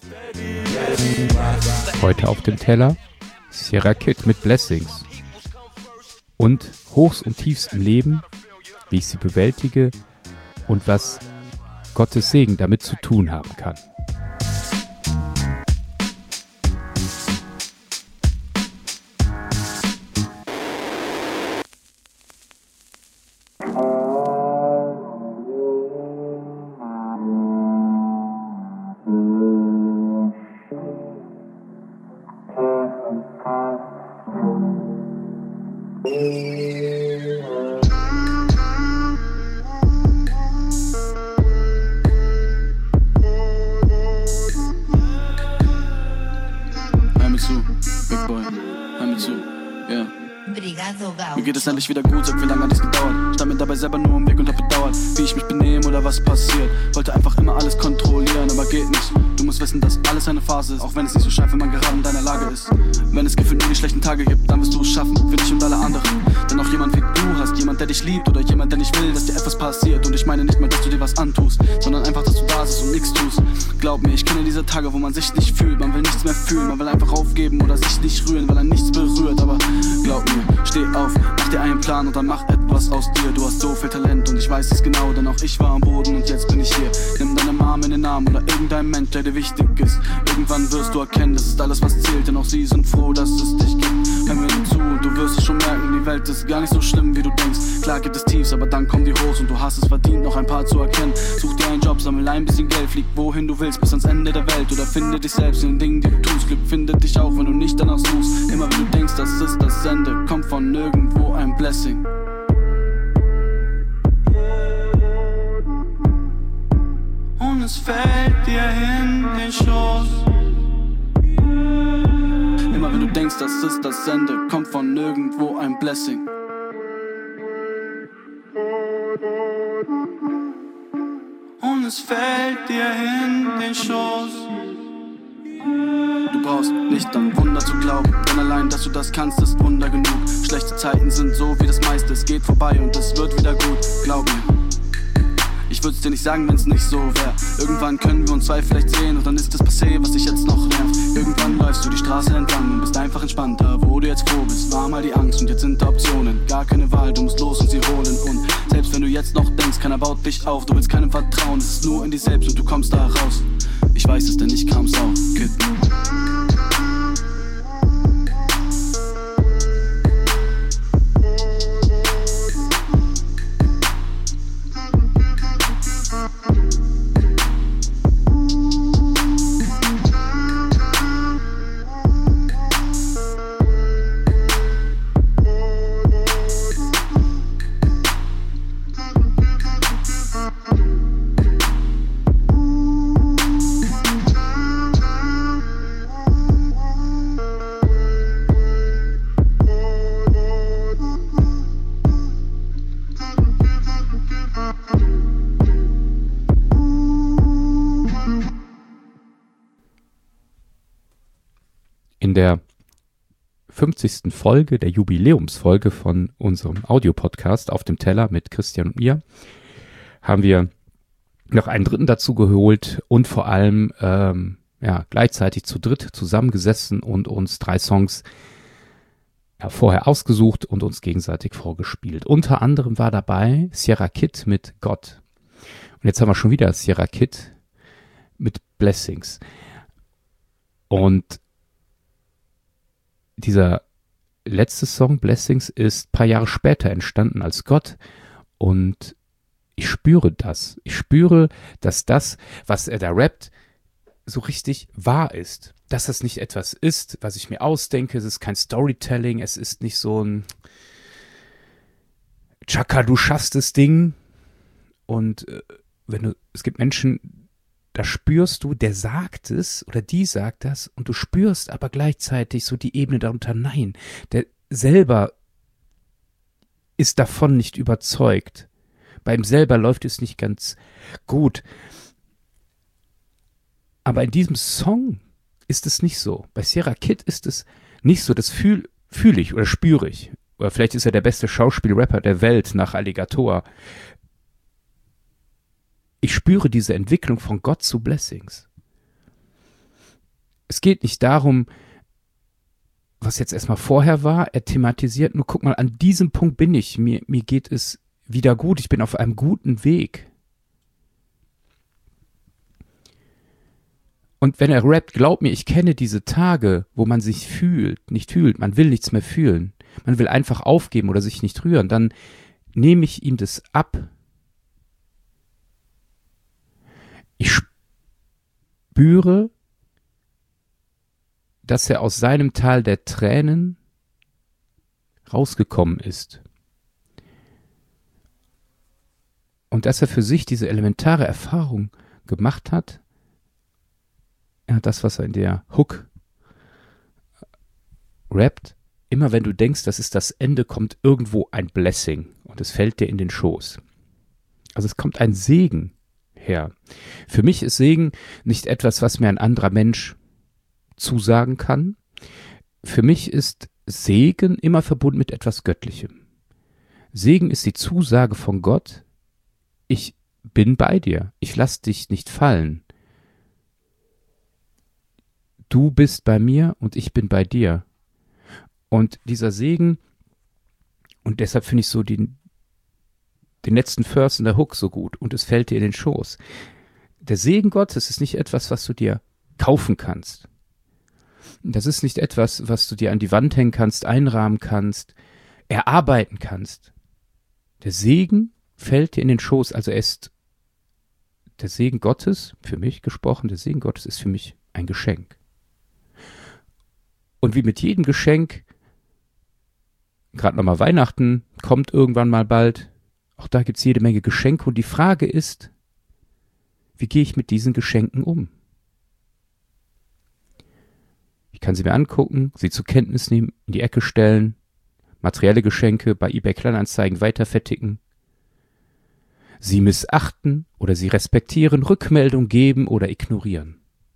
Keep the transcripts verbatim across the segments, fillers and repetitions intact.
Heute auf dem Teller Sierra Kid mit Blessings und Hochs und Tiefs im Leben, wie ich sie bewältige und was Gottes Segen damit zu tun haben kann. Mir geht es endlich wieder gut, sag wie lange hat es gedauert. Stand mir dabei selber nur im Weg und hab bedauert, wie ich mich benehme oder was passiert. Wollte einfach immer alles kontrollieren, aber geht nicht. Du musst wissen, dass alles eine Phase ist, auch wenn es nicht so scheint, wenn man gerade in deiner Lage ist. Wenn es gefühlt nur die schlechten Tage gibt, dann wirst du es schaffen, für dich und alle anderen. Denn auch jemand wie du hast, jemand, der dich liebt oder jemand, der nicht will, dass dir etwas passiert. Und ich meine nicht mal, dass du dir was antust, sondern einfach, dass du da sitzt und nichts tust. Glaub mir, ich kenne diese Tage, wo man sich nicht fühlt, man will nichts mehr fühlen, man will einfach aufgeben oder sich nicht rühren, weil er nichts berührt. Aber glaub mir, steh auf, mach dir einen Plan und dann mach etwas aus dir. Du hast so viel Talent und ich weiß es genau, denn auch ich war am Boden und jetzt bin ich hier. Nimm deine Mom in den Arm oder irgendein Mensch, der dir wichtig ist. Irgendwann wirst du erkennen, das ist alles, was zählt, denn auch sie sind froh, dass es dich gibt. Hör mir nur zu und du wirst es schon merken, die Welt ist gar nicht so schlimm, wie du denkst. Klar gibt es Tiefs, aber dann kommen die Hochs und du hast es verdient, noch ein paar zu erkennen. Such dir einen Job, sammel ein bisschen Geld, flieg wohin du willst, bis ans Ende der Welt. Oder finde dich selbst in den Dingen, die du tust. Glück findet dich auch, wenn du nicht danach suchst. Immer wenn du denkst, das ist das Ende, kommt von nirgendwo ein Blessing. Und es fällt dir in den Schoß. Immer wenn du denkst, das ist das Ende, kommt von nirgendwo ein Blessing. Und es fällt dir in den Schoß. Du brauchst nicht an Wunder zu glauben, denn allein, dass du das kannst, ist Wunder genug. Schlechte Zeiten sind so wie das meiste, es geht vorbei und es wird wieder gut, glaub mir. Ich würd's dir nicht sagen, wenn's nicht so wär. Irgendwann können wir uns zwei vielleicht sehen und dann ist das passé, was dich jetzt noch nervt. Irgendwann läufst du die Straße entlang und bist einfach entspannter, wo du jetzt froh bist. War mal die Angst und jetzt sind da Optionen. Gar keine Wahl, du musst los und sie holen. Und selbst wenn du jetzt noch denkst, keiner baut dich auf. Du willst keinem vertrauen, es ist nur in dir selbst und du kommst da raus. Ich weiß es, denn ich kam's auch, Kid. In der fünfzigsten Folge, der Jubiläumsfolge von unserem Audiopodcast auf dem Teller mit Christian und mir, haben wir noch einen dritten dazu geholt und vor allem ähm, ja, gleichzeitig zu dritt zusammengesessen und uns drei Songs ja, vorher ausgesucht und uns gegenseitig vorgespielt. Unter anderem war dabei Sierra Kid mit Gott. Und jetzt haben wir schon wieder Sierra Kid mit Blessings. Und dieser letzte Song, Blessings, ist ein paar Jahre später entstanden als Gott. Und ich spüre das. Ich spüre, dass das, was er da rappt, so richtig wahr ist. Dass das nicht etwas ist, was ich mir ausdenke. Es ist kein Storytelling. Es ist nicht so ein Chaka, du schaffst das Ding. Und äh, wenn du, es gibt Menschen, da spürst du, der sagt es oder die sagt das und du spürst aber gleichzeitig so die Ebene darunter. Nein, der selber ist davon nicht überzeugt. Bei ihm selber läuft es nicht ganz gut. Aber in diesem Song ist es nicht so. Bei Sierra Kid ist es nicht so. Das fühle fühl ich oder spüre ich. Oder vielleicht ist er der beste Schauspielrapper der Welt nach Alligator. Ich spüre diese Entwicklung von Gott zu Blessings. es geht nicht darum, was jetzt erstmal vorher war. Er thematisiert nur, guck mal, an diesem Punkt bin ich. Mir, mir geht es wieder gut. Ich bin auf einem guten Weg. Und wenn er rappt, glaub mir, ich kenne diese Tage, wo man sich fühlt, nicht fühlt, man will nichts mehr fühlen. Man will einfach aufgeben oder sich nicht rühren. Dann nehme ich ihm das ab. Ich spüre, dass er aus seinem Tal der Tränen rausgekommen ist. Und dass er für sich diese elementare Erfahrung gemacht hat, ja, das, was er in der Hook rappt, immer wenn du denkst, das ist das Ende, kommt irgendwo ein Blessing und es fällt dir in den Schoß. Also es kommt ein Segen her. Für mich ist Segen nicht etwas, was mir ein anderer Mensch zusagen kann. Für mich ist Segen immer verbunden mit etwas Göttlichem. Segen ist die Zusage von Gott, ich bin bei dir, ich lass dich nicht fallen. Du bist bei mir und ich bin bei dir. Und dieser Segen, und deshalb finde ich so den, den letzten Vers in der Hook so gut, und es fällt dir in den Schoß. Der Segen Gottes ist nicht etwas, was du dir kaufen kannst. Das ist nicht etwas, was du dir an die Wand hängen kannst, einrahmen kannst, erarbeiten kannst. Der Segen fällt dir in den Schoß, also er ist der Segen Gottes, für mich gesprochen, der Segen Gottes ist für mich ein Geschenk. Und wie mit jedem Geschenk, gerade nochmal Weihnachten, kommt irgendwann mal bald, auch da gibt es jede Menge Geschenke und die Frage ist, wie gehe ich mit diesen Geschenken um? Ich kann sie mir angucken, sie zur Kenntnis nehmen, in die Ecke stellen, materielle Geschenke bei eBay Kleinanzeigen weiterverticken, sie missachten oder sie respektieren, Rückmeldung geben oder ignorieren.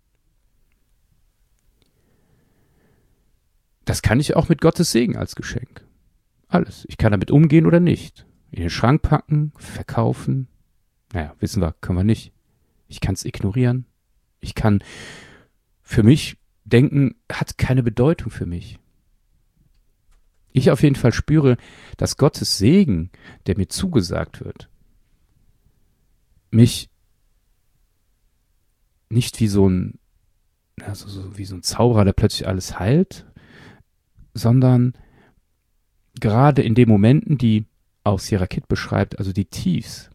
Das kann ich auch mit Gottes Segen als Geschenk. Alles. Ich kann damit umgehen oder nicht. In den Schrank packen, verkaufen. Naja, wissen wir, können wir nicht. Ich kann es ignorieren. Ich kann für mich denken, hat keine Bedeutung für mich. Ich auf jeden Fall spüre, dass Gottes Segen, der mir zugesagt wird, mich nicht wie so ein, also so wie so ein Zauberer, der plötzlich alles heilt, sondern gerade in den Momenten, die auch Sierra Kid beschreibt, also die Tiefs,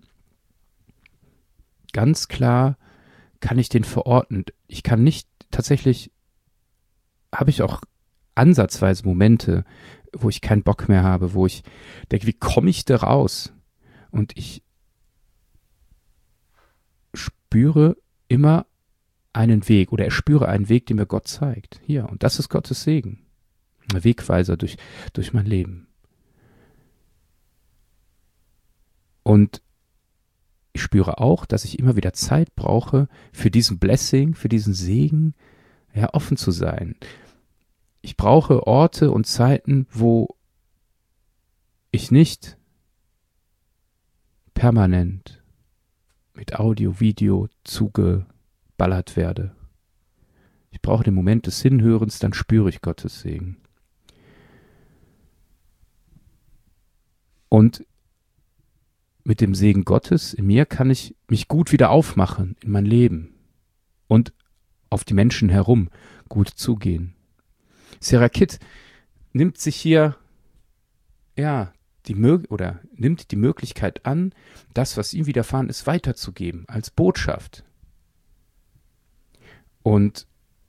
ganz klar kann ich den verorten. Ich kann nicht, tatsächlich habe ich auch ansatzweise Momente, wo ich keinen Bock mehr habe, wo ich denke, wie komme ich da raus? Und ich spüre immer einen Weg oder er spüre einen Weg, den mir Gott zeigt. Hier, und das ist Gottes Segen. Ein Wegweiser durch, durch mein Leben. Und ich spüre auch, dass ich immer wieder Zeit brauche, für diesen Blessing, für diesen Segen, ja, offen zu sein. Ich brauche Orte und Zeiten, wo ich nicht permanent mit Audio, Video zugeballert werde. Ich brauche den Moment des Hinhörens, dann spüre ich Gottes Segen. Und mit dem Segen Gottes in mir kann ich mich gut wieder aufmachen in mein Leben und auf die Menschen herum gut zugehen. Sierra Kid nimmt sich hier, ja, die Mö- oder nimmt die Möglichkeit an, das, was ihm widerfahren ist, weiterzugeben als Botschaft. Und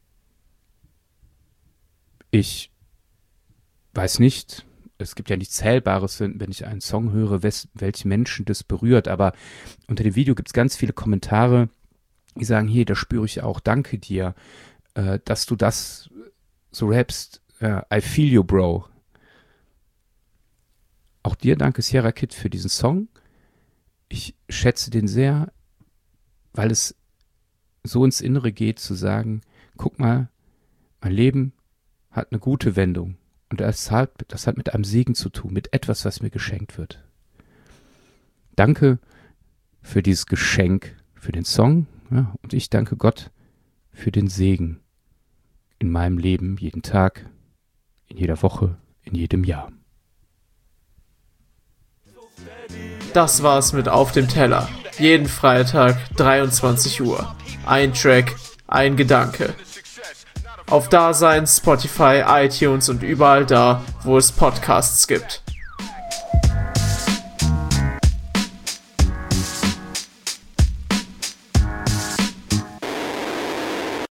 ich weiß nicht, es gibt ja nichts Zählbares, wenn, wenn ich einen Song höre, wes, welche Menschen das berührt, aber unter dem Video gibt es ganz viele Kommentare, die sagen, hier, da spüre ich auch, danke dir, äh, dass du das so rappst, äh, I feel you, bro. Auch dir danke, Sierra Kid, für diesen Song. Ich schätze den sehr, weil es so ins Innere geht, zu sagen, guck mal, mein Leben hat eine gute Wendung. Und das hat, das hat mit einem Segen zu tun, mit etwas, was mir geschenkt wird. Danke für dieses Geschenk, für den Song. Ja, und ich danke Gott für den Segen, in meinem Leben, jeden Tag, in jeder Woche, in jedem Jahr. Das war's mit Auf dem Teller. Jeden Freitag, dreiundzwanzig Uhr. Ein Track, ein Gedanke. Auf Dasein, Spotify, iTunes und überall da, wo es Podcasts gibt.